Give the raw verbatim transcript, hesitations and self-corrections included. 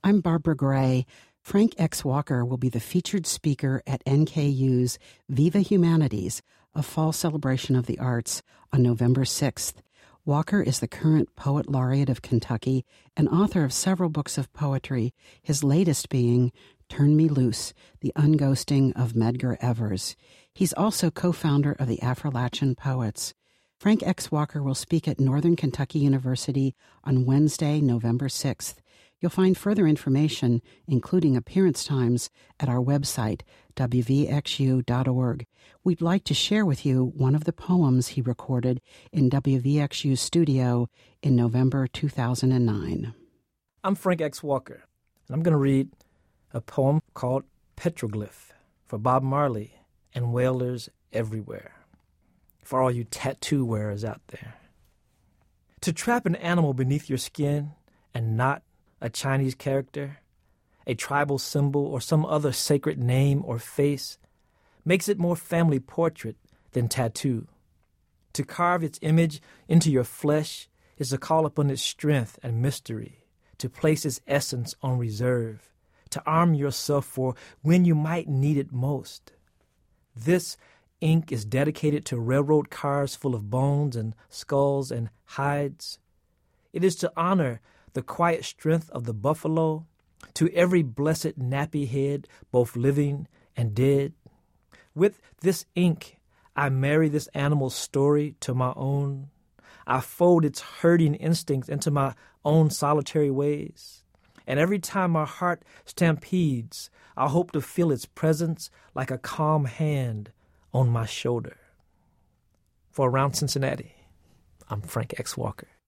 I'm Barbara Gray. Frank X. Walker will be the featured speaker at N K U's Viva Humanities, a fall celebration of the arts, on November sixth. Walker is the current Poet Laureate of Kentucky and author of several books of poetry, his latest being Turn Me Loose, The Unghosting of Medgar Evers. He's also co-founder of the Appalachian Poets. Frank X. Walker will speak at Northern Kentucky University on Wednesday, November sixth. You'll find further information, including appearance times, at our website, w v x u dot org. We'd like to share with you one of the poems he recorded in W V X U's studio in November two thousand nine. I'm Frank X. Walker, and I'm going to read a poem called Petroglyph for Bob Marley and whalers everywhere, for all you tattoo wearers out there. To trap an animal beneath your skin and not a Chinese character, a tribal symbol, or some other sacred name or face makes it more family portrait than tattoo. To carve its image into your flesh is to call upon its strength and mystery, to place its essence on reserve, to arm yourself for when you might need it most. This ink is dedicated to railroad cars full of bones and skulls and hides. It is to honor the quiet strength of the buffalo, to every blessed nappy head, both living and dead. With this ink, I marry this animal's story to my own. I fold its herding instincts into my own solitary ways. And every time my heart stampedes, I hope to feel its presence like a calm hand on my shoulder. For Around Cincinnati, I'm Frank X. Walker.